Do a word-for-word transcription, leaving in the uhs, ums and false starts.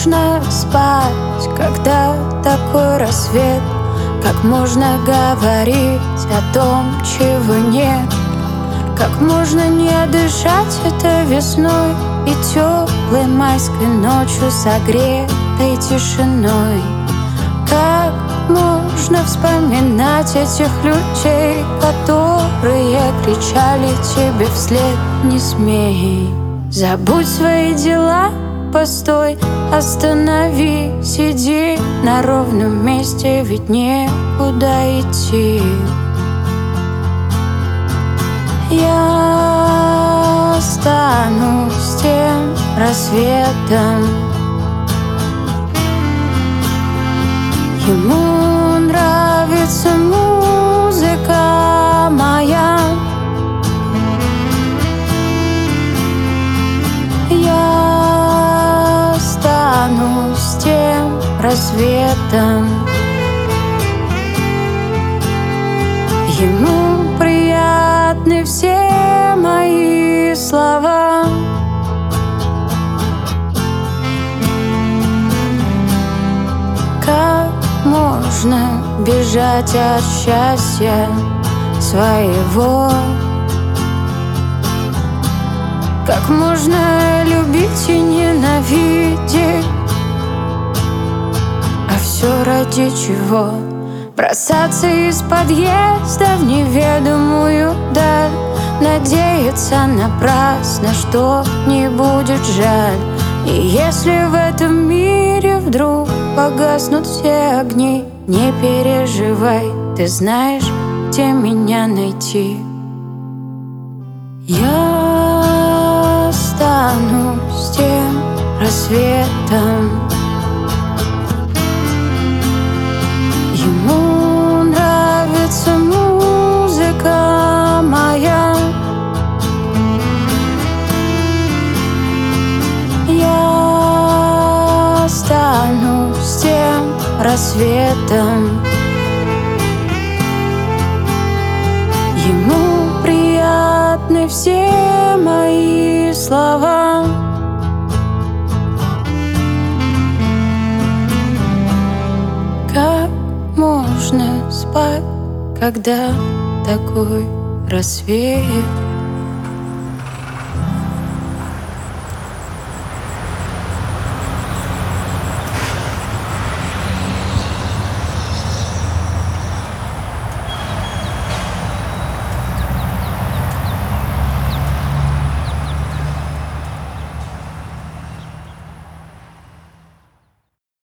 можно спать, когда такой рассвет? Как можно говорить о том, чего нет? Как можно не дышать этой весной и теплой майской ночью, согретой тишиной? Как можно вспоминать этих людей, которые кричали тебе вслед: не смей? Забудь свои дела, постой, остановись, иди на ровном месте, ведь некуда идти. Я останусь тем рассветом. Ему нравится музыка моя. Я останусь тем рассветом. Ему приятны все мои слова. Как можно бежать от счастья своего? Как можно любить и ненавидеть? А все ради чего? Бросаться из подъезда в неведомую даль, надеяться напрасно, что не будет жаль. И если в этом мире вдруг погаснут все огни, не переживай, ты знаешь, где меня найти. Я останусь тем рассветом. Ему нравится музыка моя. Я останусь тем рассветом. Ему приятны все мои слова. Как можно спать, когда такой рассвет?